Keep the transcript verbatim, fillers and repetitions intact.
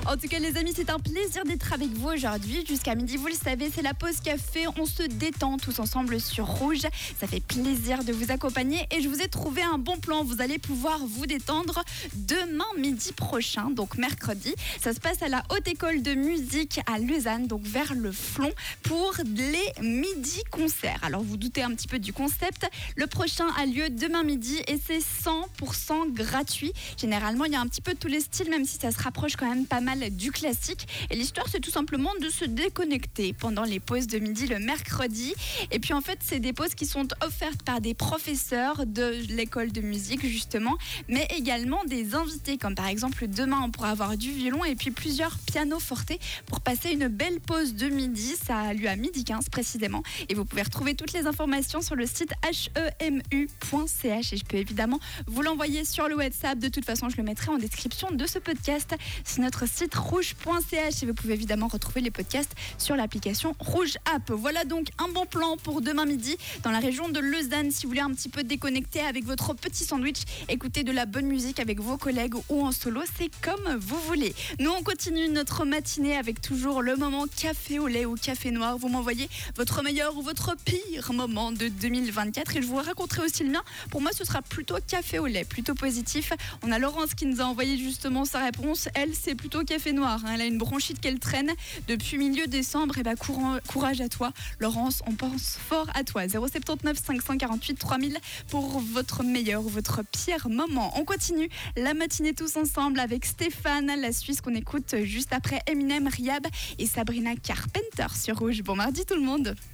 En tout cas, les amis, c'est un plaisir d'être avec vous aujourd'hui. Jusqu'à midi, vous le savez, c'est la pause café. On se détend tous ensemble sur Rouge. Ça fait plaisir de vous accompagner et je vous ai trouvé un bon plan. Vous allez pouvoir vous détendre demain midi prochain, donc mercredi. Ça se passe à la Haute École de Musique à Lausanne, donc vers le Flon, pour les midi concerts. Alors, vous doutez un petit peu du concept. Le prochain a lieu demain midi et c'est cent pour cent gratuit. Généralement, il y a un petit peu de tous les styles, même si ça se rapproche quand même pas mal du classique. Et l'histoire, c'est tout simplement de se déconnecter pendant les pauses de midi le mercredi. Et puis en fait, c'est des pauses qui sont offertes par des professeurs de l'école de musique justement, mais également des invités, comme par exemple demain, on pourra avoir du violon et puis plusieurs pianos fortés pour passer une belle pause de midi. Ça a lieu à midi quinze précisément. Et vous pouvez retrouver toutes les informations sur le site h e m u point c h et je peux évidemment vous l'envoyer sur le WhatsApp. De toute façon, je le mettrai en description de ce podcast sur notre site rouge point c h et vous pouvez évidemment retrouver les podcasts sur l'application Rouge App. Voilà donc un bon plan pour demain midi dans la région de Lausanne. Si vous voulez un petit peu déconnecter avec votre petit sandwich, écouter de la bonne musique avec vos collègues ou en solo, c'est comme vous voulez. Nous, on continue notre matinée avec toujours le moment café au lait ou café noir. Vous m'envoyez votre meilleur ou votre pire moment de deux mille vingt-quatre et je vous raconterai aussi le mien. Pour moi, ce sera plutôt café au lait, plutôt positif. On a Laurence qui nous a envoyé justement sa réponse. Elle, c'est plutôt café noir. Elle a une bronchite qu'elle traîne depuis milieu décembre. Et bah, courage à toi, Laurence. On pense fort à toi. zéro sept neuf cinq cent quarante-huit trois mille pour votre meilleur ou votre pire moment. On continue la matinée tous ensemble avec Stéphane, la Suisse qu'on écoute juste après Eminem, Riab et Sabrina Carpenter sur Rouge. Bon mardi tout le monde.